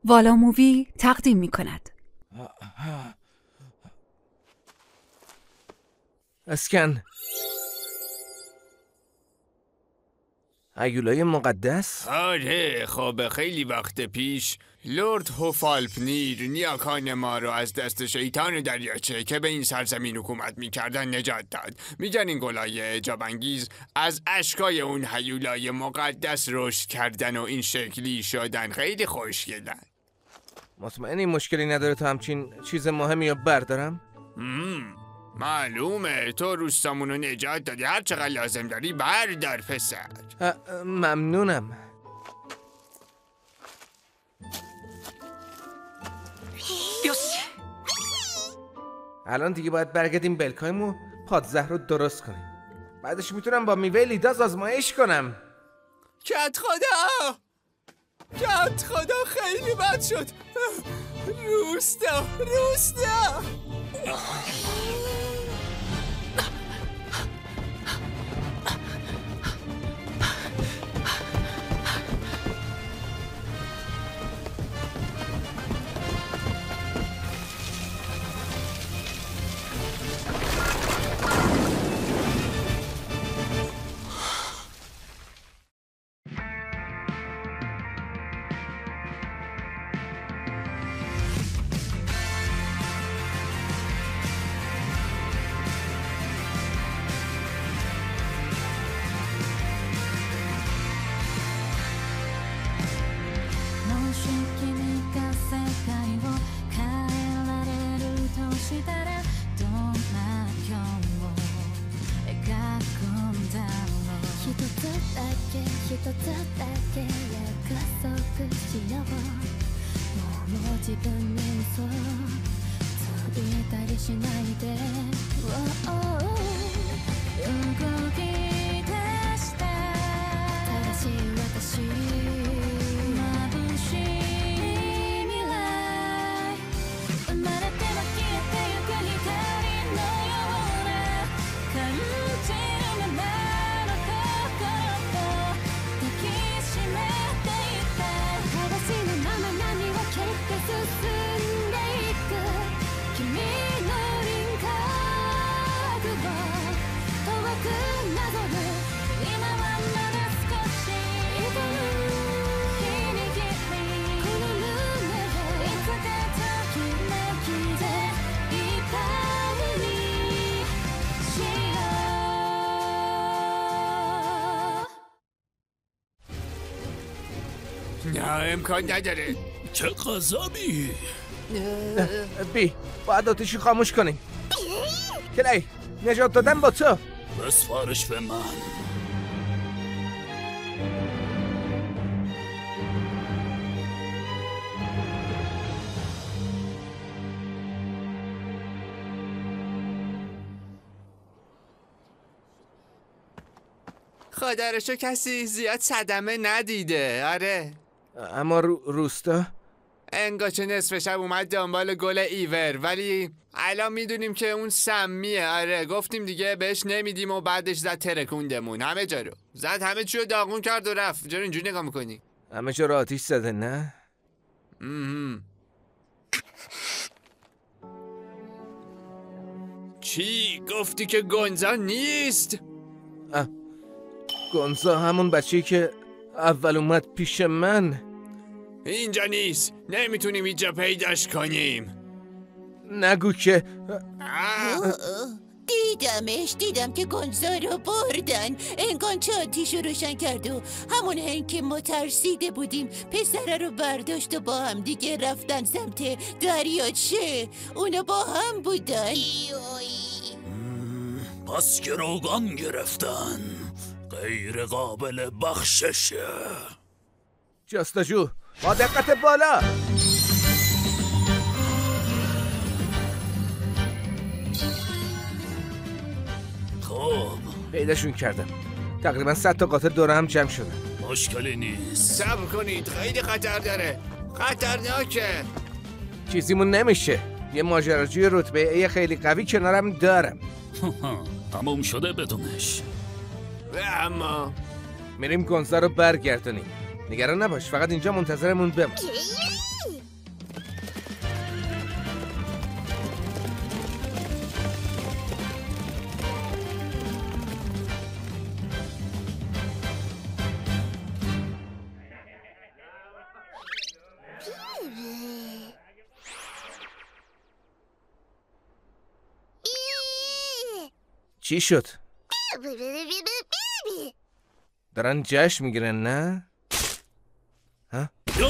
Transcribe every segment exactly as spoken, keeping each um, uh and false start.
والا مووی تقدیم می کند. اسکن هیولای مقدس؟ آره خب خیلی وقت پیش لرد هوفالپنیر نیاکان ما رو از دست شیطان دریاچه که به این سرزمین حکومت میکردن نجات داد. میگن این گلای اعجاب‌انگیز از اشکای اون هیولای مقدس رشد کردن و این شکلی شدن. خیلی خوشگلن. مطمئنی مشکلی نداره تا همچین چیز مهمی رو بردارم؟ مم. معلومه تو روستامونو نجات دادی، هر چقدر لازم داری بردار پسر. ممنونم. الان دیگه باید برگردیم بلکایمو پادزهر رو درست کنیم. بعدش میتونم با میوه لیداز آزمایش کنم. کت خدا کت خدا خیلی بد شد. روستا روستا نه امکان نداره. چه غضبی. بی باید آتیشو خاموش کنیم. کلی نجات دادن با تو. بسپارش به من. خدا رو شکر کسی زیاد صدمه ندیده. آره اما رو... روستا انگاچه نصف شب اومد دنبال گل ایور، ولی الان میدونیم که اون سمیه. آره گفتیم دیگه بهش نمیدیم و بعدش زد ترکوندمون همه جا رو. زد همه چی رو داغون کرد و رفت. چرا اینجوری نگاه میکنی؟ همه جا رو آتیش زده نه؟ امم چی؟ گفتی که گونزا نیست؟ اه. گونزا همون بچه‌ای که اول اومد پیش من. اینجا نیست. نمیتونیم اینجا پیداش کنیم. نگو که دیدمش. دیدم که گونزا رو بردن. انگان چه آتیش رو روشن کرد و همون هنگ که ما ترسیده بودیم پسره رو برداشت و با هم دیگه رفتن سمت دریاچه. اونا با هم بودن. پس گروگان گرفتن. غیر قابل بخششه. جستجو با دقت بالا. خب پیداشون کردم. تقریبا صد تا قاتل دور هم جمع شدن. مشکلی نیست. صبر کنید خیلی خطر داره. خطرناکه. چیزیمون نمیشه. یه ماجراجوی رتبه ای خیلی قوی کنارم دارم. تموم شده بدونش. اما میریم گونزا رو برگردونیم. نگران نباش، فقط اینجا منتظرمون بمون. چی شد؟ دارن جشن میگیرن نه؟ ها؟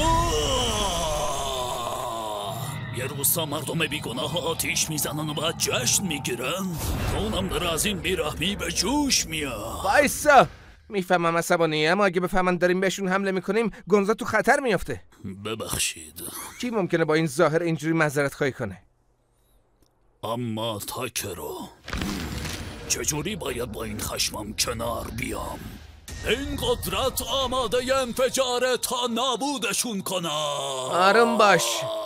یه روستا مردم بیگناه آتیش میزنن و بعد جشن میگیرن. اونم داره از این بیرحمی به جوش میاد. وایسا، میفهمم عصبانی، اما اگه بفهمن داریم بهشون حمله میکنیم گونزا تو خطر میافته. ببخشید. کی ممکنه با این ظاهر اینجوری معذرت خواهی کنه؟ اما تاکرو، چجوری باید با این خشمم کنار بیام؟ این قدرت آماده انفجاره تا نابودشون کنم. آروم باش.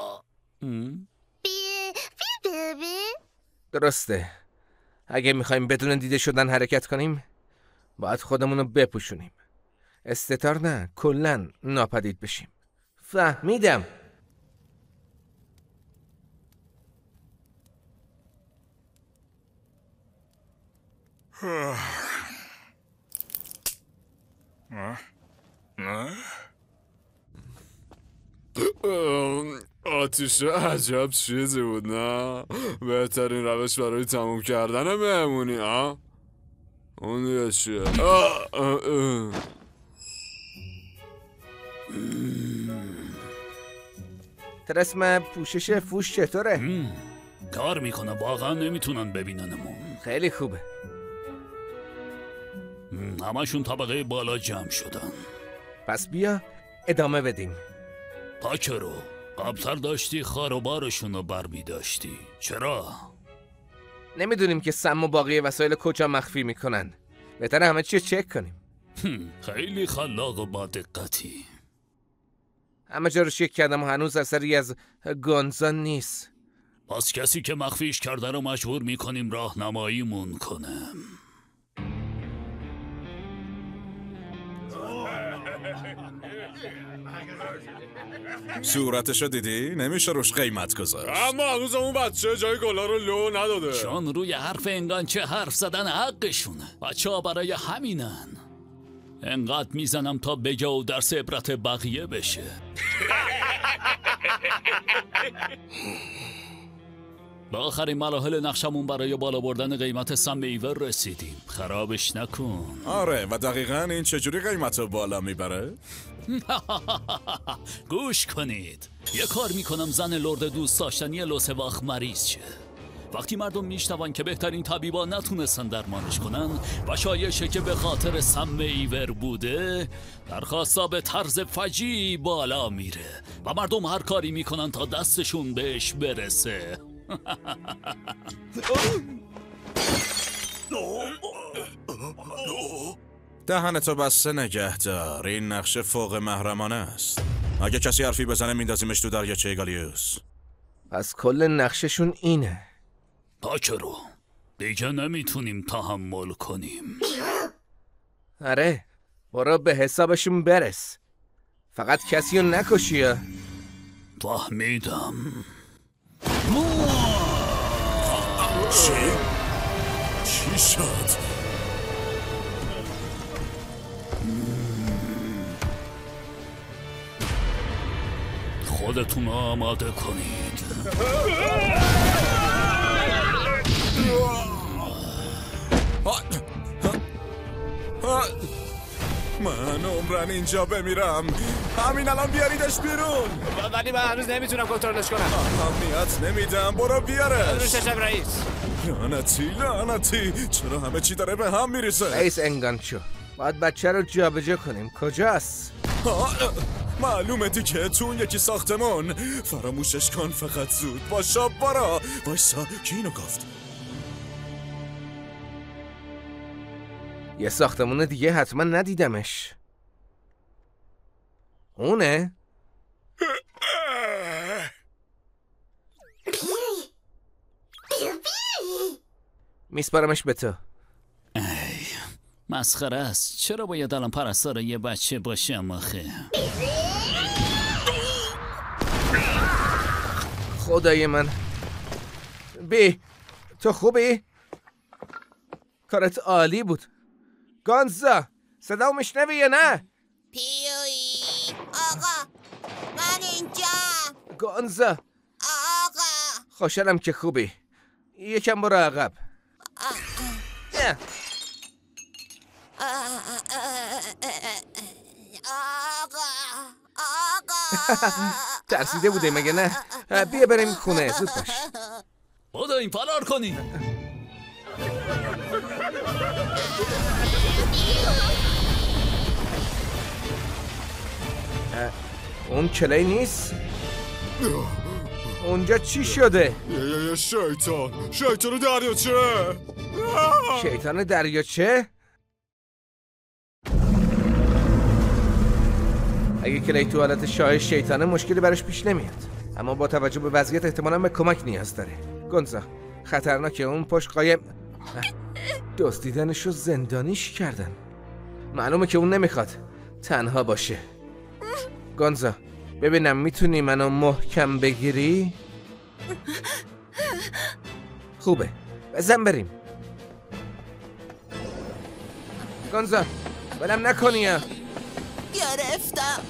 درسته، اگه میخوایم بدون دیده شدن حرکت کنیم باید خودمونو بپوشونیم. استتار نه، کلن ناپدید بشیم. فهمیدم. آتیش عجب چیزی بود نه؟ بهترین روش برای تموم کردن مهمونی ها؟ اون دیگه چیه؟ طلسم پوشش فوش چطوره؟ کار میکنه، واقعا نمیتونن ببیننمون. خیلی خوبه. همشون طبقه بالا جمع شدن. پس بیا ادامه بدیم. تاکرو، قبلتر داشتی خاروبارشون رو بر می داشتی. چرا؟ نمیدونیم که سم و باقی وسایل کجا مخفی میکنن. بهتره همه چی چک کنیم. خیلی خلاق و با دقتی. همه جا رو چک کردم و هنوز اثری از گونزا نیست. پس کسی که مخفیش کرده رو مجبور میکنیم راهنماییمون کنه. صورتشو دیدی؟ نمیشه روش قیمت گذاشت. اما هنوز اون بچه جای گلا رو لو نداده. چون روی حرف انگانچه حرف زدن حقشونه. بچه ها برای همینن. انقدر میزنم تا بگه و درس عبرت بقیه بشه. به آخرین مراحل نقشمون برای بالا بردن قیمت سم میوه رسیدیم. خرابش نکن. آره، و دقیقاً این چجوری قیمت رو بالا میبره؟ گوش کنید. یه کار میکنم زن لرد دوست داشتنی لوسواخ مریض شه. وقتی مردم میشنون که بهترین طبیبا نتونستن درمانش کنن و شایشه که به خاطر سم ایور بوده، درخواستا به طرز فجیعی بالا میره و مردم هر کاری میکنن تا دستشون بهش برسه. دهنتو بسته نگه دار. این نقشه فوق محرمانه است. اگه کسی حرفی بزنه میندازیمش تو دریاچه گالیوس. پس کل نقششون اینه. تاکرو، دیگه نمیتونیم تحمل کنیم. آره، برو به حسابشون برس. فقط کسی رو نکشی. فهمیدم. چی؟ چی شد؟ خودتون آماده کنید. من عمرن اینجا بمیرم. همین الان بیاریدش بیرون. ولی من هنوز نمیتونم کنترلش کنم. اهمیت نمیدم، برو بیارش. روش چشم رئیس. لعنتی لعنتی، چرا همه چی داره به هم میریزه؟ رئیس انگانچو، باید بچه رو جابجا کنیم. کجاست؟ معلومه دیگه، تو اون یکی ساختمون. فراموشش کن، فقط زود باشا. برا وایسا، کی اینو گفت؟ یه ساختمون دیگه حتما ندیدمش. اونه؟ میسپارمش به تو. ای مسخره است. چرا باید الان پرستار یه بچه باشم آخه؟ خدای من. بی تو خوبی؟ کارت عالی بود. گونزا، صدا میشنوی یا نه؟ پیوی آقا، من اینجا. گونزا آقا خوشحالم که خوبی. یکم برو عقب. اه. آقا آقا ترسیده بوده مگه نه؟ بیا بریم خونه، زود باش. بدوین فرار کنیم. اون کلی نیست؟ اونجا چی شده؟ یه یه شیطان شیطان دریاچه. شیطان دریاچه؟ اگه کلی تو حالت شاه شیطانه مشکلی براش پیش نمیاد، اما با توجه به وضعیت احتمالاً به کمک نیاز داره. گونزا خطرناکه، اون پشت قایم دزدیدنشو زندانیش کردن. معلومه که اون نمیخواد تنها باشه. گونزا ببینم میتونی منو محکم بگیری؟ خوبه، بزن بریم. گونزا بلم نکنی یا گرفتم.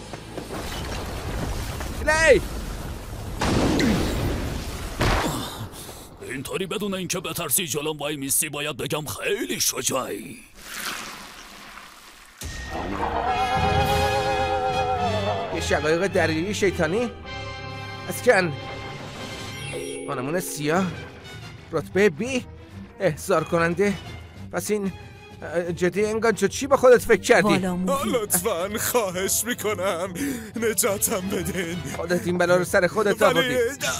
کلی اینطوری بدون اینکه بترسی جلوم وای میستی باید بگم خیلی شجاعی. یه شقایق دریایی شیطانی؟ اسکن آنمون سیاه رتبه بی احضار کننده. پس این جدی انگار چی با خودت فکر کردی؟ لطفاً خواهش میکنم نجاتم بدین. خودت این بلا رو سر خودت آوردی.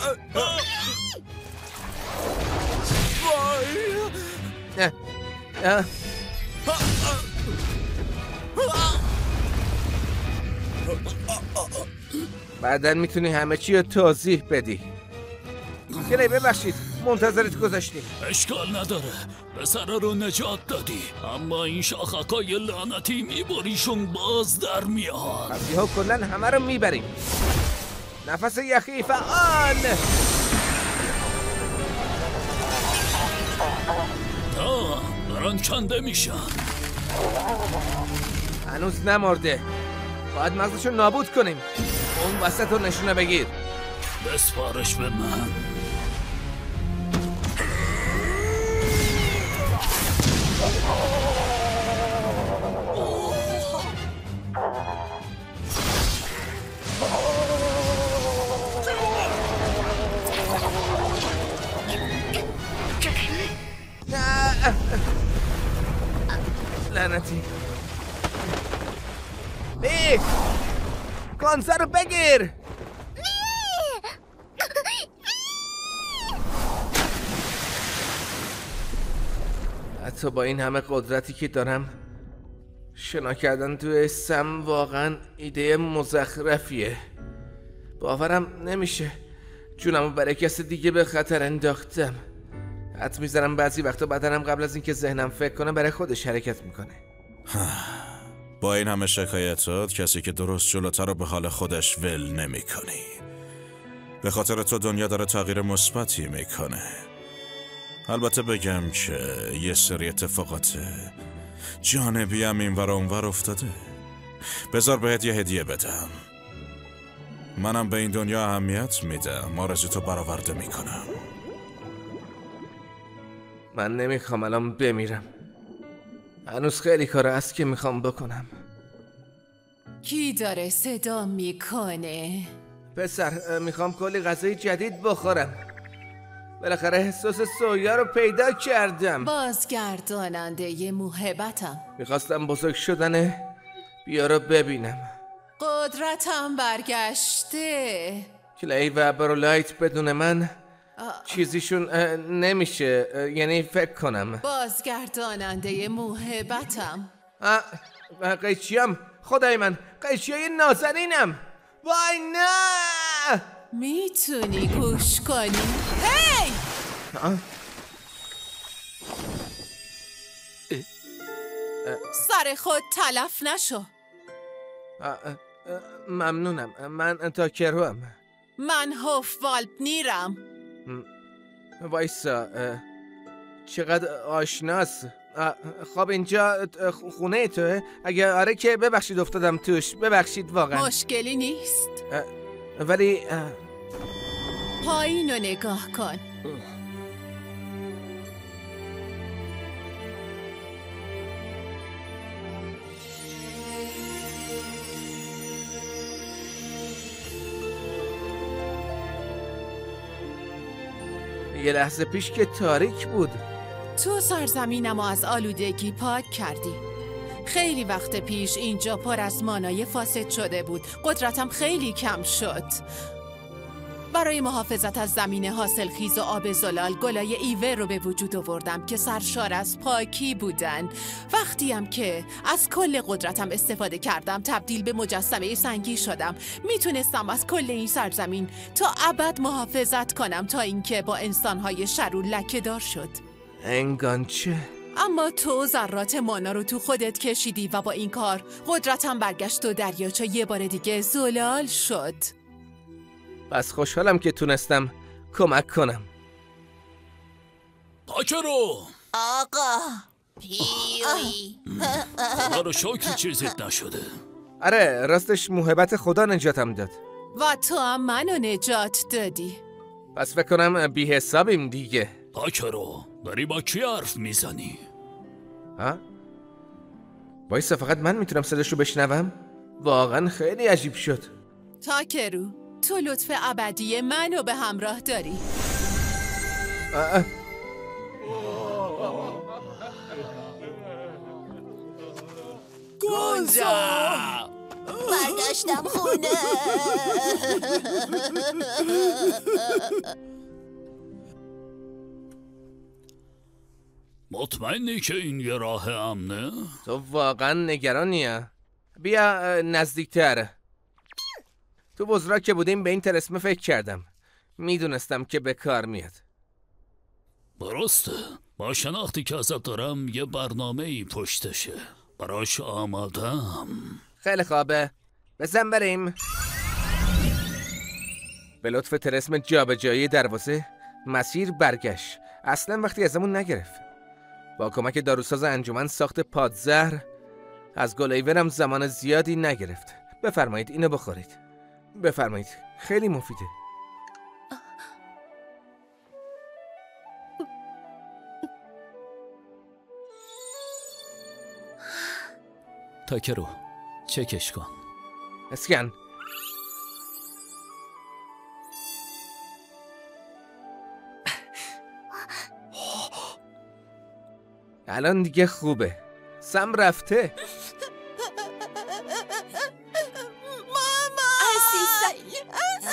اه. اه. بعدن میتونی همه چی رو توضیح بدی. کلی ببخشید منتظرت گذاشتیم. اشکال نداره، پسر رو نجات دادی، اما این شاخکای لعنتی میبریشون باز در میاد. پس یهو کلن همه رو میبریم. نفس یخی فعال. تا دارن کنده میشن. هنوز نمرده، باید مغزشو نابود کنیم. اون وسط رو نشونه بگیر. بسپارش به من. لعنتی. بی گونزا رو بگیر. حتی با این همه قدرتی که دارم، شنا کردن توی سم واقعا ایده مزخرفیه. باورم نمیشه جونمو برای کس دیگه به خطر انداختم. حد میزنم بعضی وقتا بدنم قبل از اینکه ذهنم فکر کنه برای خودش حرکت میکنه. با این همه شکایتات کسی که درست جلوتر رو به حال خودش ول نمی کنی. به خاطر تو دنیا داره تغییر مثبتی میکنه. البته بگم که یه سری اتفاقات جانبی هم این ور اونور افتاده. بذار بهت یه هدیه بدم. منم به این دنیا اهمیت میدم، آرزو تو برآورده میکنم. من نمیخوام الان بمیرم، هنوز خیلی کار هست که میخوام بکنم. کی داره صدا میکنه؟ پسر میخوام کلی غذای جدید بخورم. بالاخره احساس سویا رو پیدا کردم. بازگرداننده موهبتم. میخواستم بزرگ شدن بیا رو ببینم. قدرتم برگشته. کلی و برولایت بدون من چیزیشون نمیشه، یعنی فکر کنم. بازگرداننده موهبتم. قیچیم، خدای من، قیچیای نازنینم. وای نه. میتونی گوش کنی؟ هی! سر خود تلف نشو. ممنونم، من تاکروام. من هوفوالپنیرم. وایسا، چقدر آشناس. خب اینجا خونه توه؟ اگه آره که ببخشید افتادم توش، ببخشید واقعا. مشکلی نیست. ولی پایین رو نگاه کن. یه لحظه پیش که تاریک بود. تو سرزمینمو از آلودگی پاک کردی. خیلی وقت پیش اینجا پر از مانای فاسد شده بود. قدرتم خیلی کم شد. برای محافظت از زمین حاصلخیز و آب زلال گلای ایوه رو به وجود آوردم که سرشار از پاکی بودن. وقتیم که از کل قدرتم استفاده کردم تبدیل به مجسمه سنگی شدم. میتونستم از کل این سرزمین تا ابد محافظت کنم تا اینکه با انسانهای شرور لکه دار شد. انگانچه؟ اما تو ذرات مانا رو تو خودت کشیدی و با این کار قدرتم برگشت و دریاچه یه بار دیگه زلال شد. پس خوشحالم که تونستم کمک کنم. تاکرو! آقا پیوی خدا رو شکر چیزیت نشده. آره راستش موهبت خدا نجاتم داد. و تو هم منو نجات دادی. پس فکر کنم بی حسابیم دیگه. تاکرو داری با کی حرف میزنی؟ ها؟ بایسته فقط من میتونم صداشو بشنوم؟ واقعا خیلی عجیب شد. تاکرو تو لطف ابدی منو به همراه داری. آه. گونزا برگشتم خونه. مطمئنی که این یه راه امنه؟ تو واقعا نگرانیه؟ بیا نزدیکتر. تو بزرگ که بودیم به این طلسمه فکر کردم. میدونستم که به کار میاد. درسته. با شناختی که ازت دارم یه برنامه ای پشتشه. براش آمادم. خیلی خوبه. بزن بریم. به لطف طلسم جابجایی دروازه مسیر برگشت. اصلا وقتی ازمون نگرفت. با کمک داروساز انجمن ساخت پادزهر از گلایورم زمان زیادی نگرفت. بفرمایید اینو بخورید. بفرمایید خیلی مفیده. تاکرو چکش کن. اسکن. الان دیگه خوبه. سم رفته. ماما عزیزم.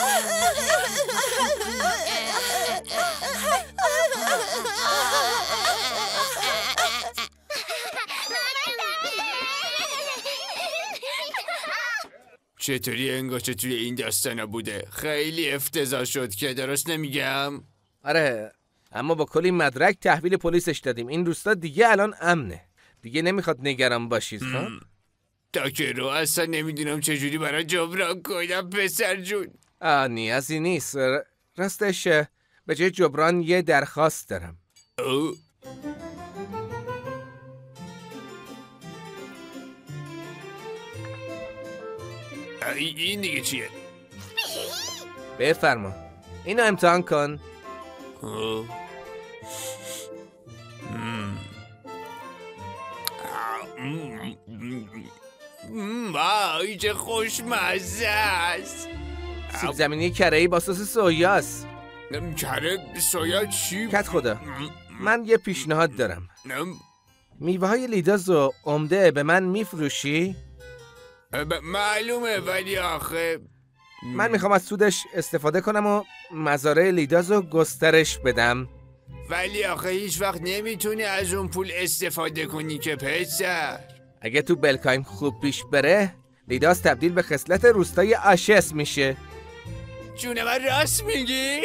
چطوری انگاشه توی این داستانا بوده؟ خیلی افتضاح شد که درست نمیگم؟ آره اما با کلی مدرک تحویل پلیسش دادیم. این روستا دیگه الان امنه. دیگه نمیخواد نگران باشید. خب تاکرو اصلا نمیدونم چجوری برای جبران کنم پسر جون. آه نیازی نیست. راستش به جای جبران یه درخواست دارم. او این دیگه چیه؟ بفرما اینو امتحان کن. وای چه خوشمزه است. سیب زمینی کره‌ای با سس سویاست. کره سویا چی؟ کت خدا من یه پیشنهاد دارم. میوه های لیدازو عمده به من میفروشی؟ معلومه ولی آخه من میخوام از سودش استفاده کنم و مزارع لیدازو گسترش بدم. ولی آخه هیچ وقت نمیتونی از اون پول استفاده کنی که پسر. اگه تو بلکایم خوب پیش بره لیداز تبدیل به خصلت روستای آشس میشه. جون من راست میگی؟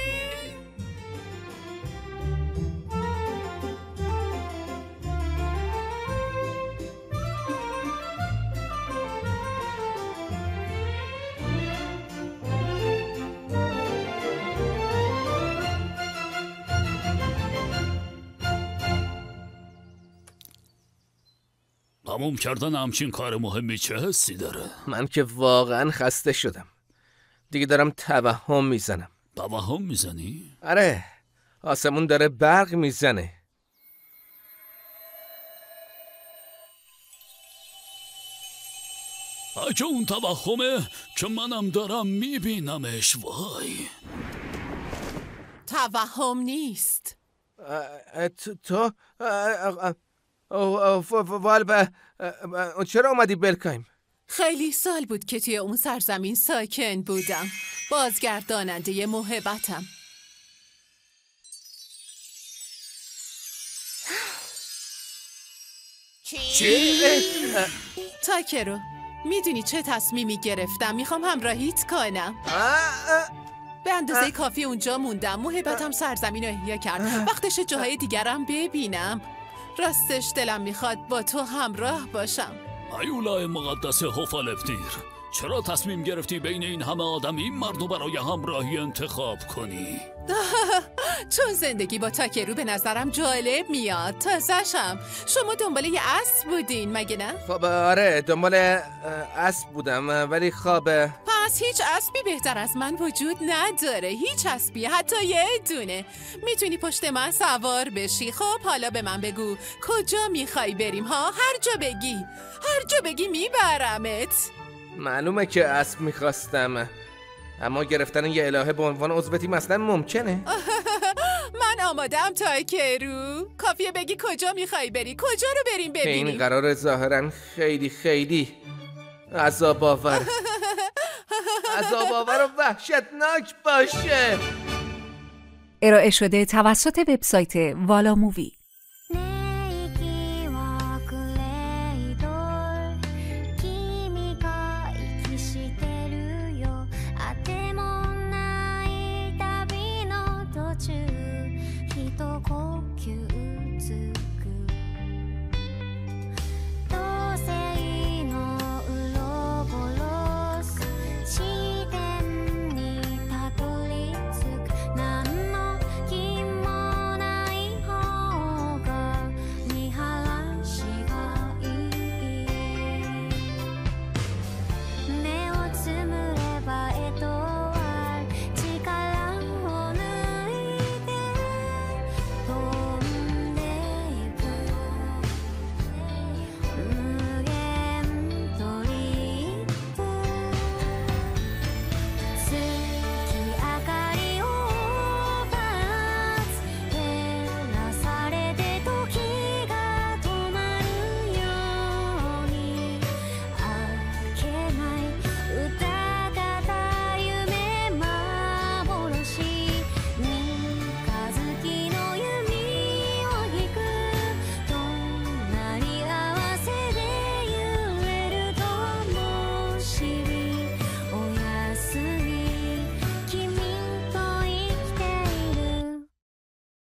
تموم کردن همچین کار مهمی چه حسی داره؟ من که واقعا خسته شدم. دیگه دارم توهم میزنم. توهم میزنی؟ آره آسمون داره برق میزنه. اگه اون توهمه که منم دارم میبینمش. وای توهم نیست. تو تو والبه چرا اومدی بلکایم؟ خیلی سال بود که توی اون سرزمین ساکن بودم. بازگرداننده محبتم. چی؟ تاکرو، میدونی چه تصمیمی گرفتم؟ میخوام همراهیت کنم. به اندازه کافی اونجا موندم. محبتم سرزمین رو احیا کرد. وقتش جاهای دیگرم ببینم. راستش دلم میخواد با تو همراه باشم. ایولای مقدس هوفالپنیر، چرا تصمیم گرفتی بین این همه آدم این مرد رو برای همراهی انتخاب کنی؟ چون زندگی با تاکرو به نظرم جالب میاد. تازه‌شم. شما دنبال یه اسب بودین مگه نه؟ خب آره دنبال اسب بودم ولی خب پس هیچ اسبی بهتر از من وجود نداره. هیچ اسبی، حتی یه دونه. میتونی پشت من سوار بشی. خب حالا به من بگو کجا میخوای بریم ها؟ هر جا بگی، هر جا بگی میبرمت. معلومه که اسب میخواستم، اما گرفتن یه الهه به عنوان عضو تیم اصلا ممکنه؟ من آمادم تاکرو. کافیه بگی کجا میخوای بری. کجا رو بریم ببینیم؟ این قرار ظاهرا خیلی خیلی عذاب آور عذاب آور و وحشتناک باشه. ارائه شده توسط وبسایت والا مووی.